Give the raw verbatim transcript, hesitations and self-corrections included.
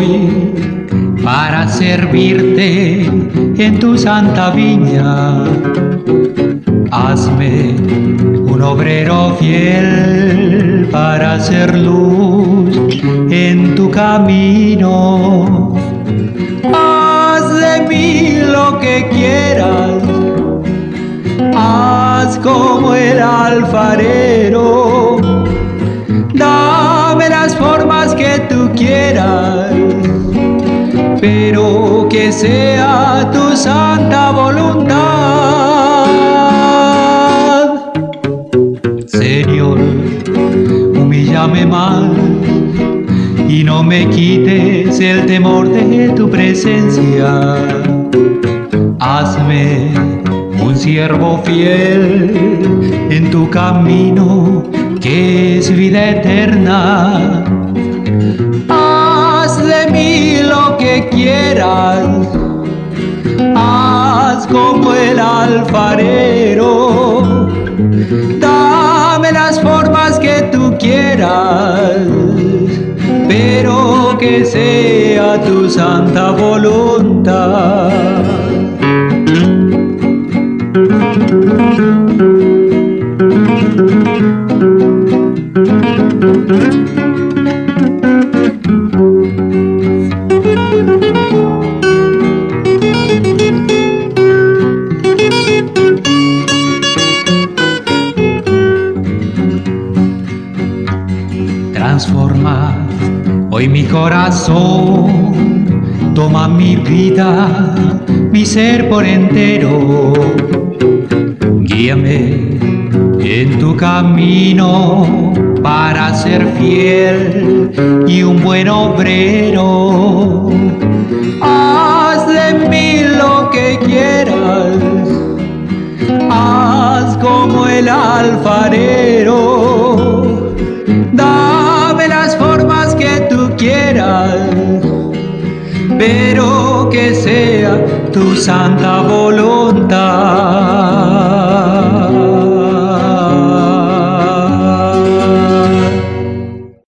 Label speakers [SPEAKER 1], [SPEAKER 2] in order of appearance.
[SPEAKER 1] estoy para servirte en tu santa viña. Hazme un obrero fiel para hacer luz en tu camino. Haz de mí lo que quieras, haz como el alfarero. Dame las formas que tú quieras, pero que sea tu santa voluntad. Señor, humíllame más y no me quites el temor de tu presencia. Hazme un siervo fiel en tu camino, que es vida eterna. Haz de mí lo que quieras, haz como el alfarero. Dame las formas que tú quieras, pero que sea tu santa voluntad. Transforma hoy mi corazón, toma mi vida, mi ser por entero. Guíame en tu camino para ser fiel y un buen obrero. Haz de mí lo que quieras, haz como el alfarero. Dame las formas que tú quieras, pero que sea tu santa voluntad.